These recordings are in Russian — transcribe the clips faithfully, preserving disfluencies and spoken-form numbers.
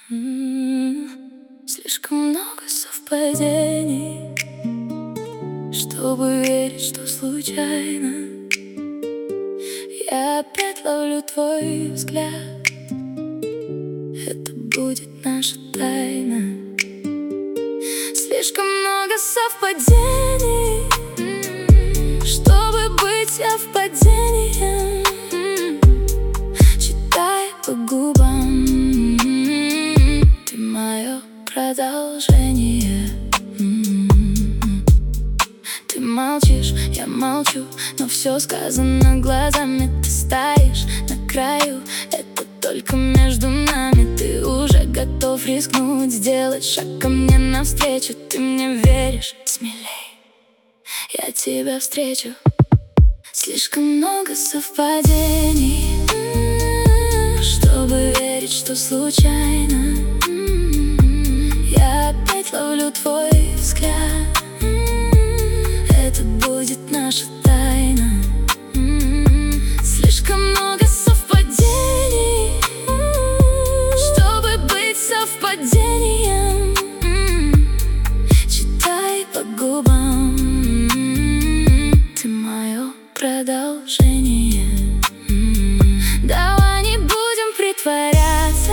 М, Слишком много совпадений, чтобы верить, что случайно. Я опять ловлю твой взгляд. Это будет наша тайна. Слишком много совпадений, чтобы быть совпадением. Читай по губам, ты мое продолжение. Ты молчишь, я молчу, но все сказано глазами. Ты стоишь на краю, это только между нами. Ты уже готов рискнуть, сделать шаг ко мне навстречу. Ты мне веришь, смелей, я тебя встречу. Слишком много совпадений, чтобы верить, что случайно. Я опять ловлю твой взгляд. Это будет наша тайна. Слишком много совпадений, чтобы быть совпадением. Читай по губам, ты мое продолжение. Давай не будем притворяться,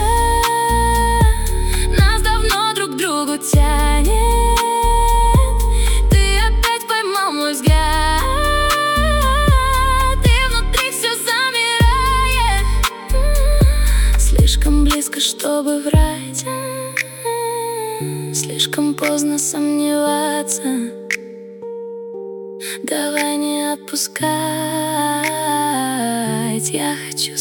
нас давно друг к другу тянет. Ты опять поймал мой взгляд, и внутри все замирает. Слишком близко, чтобы врать, слишком поздно сомневаться. Давай не отпускать, я хочу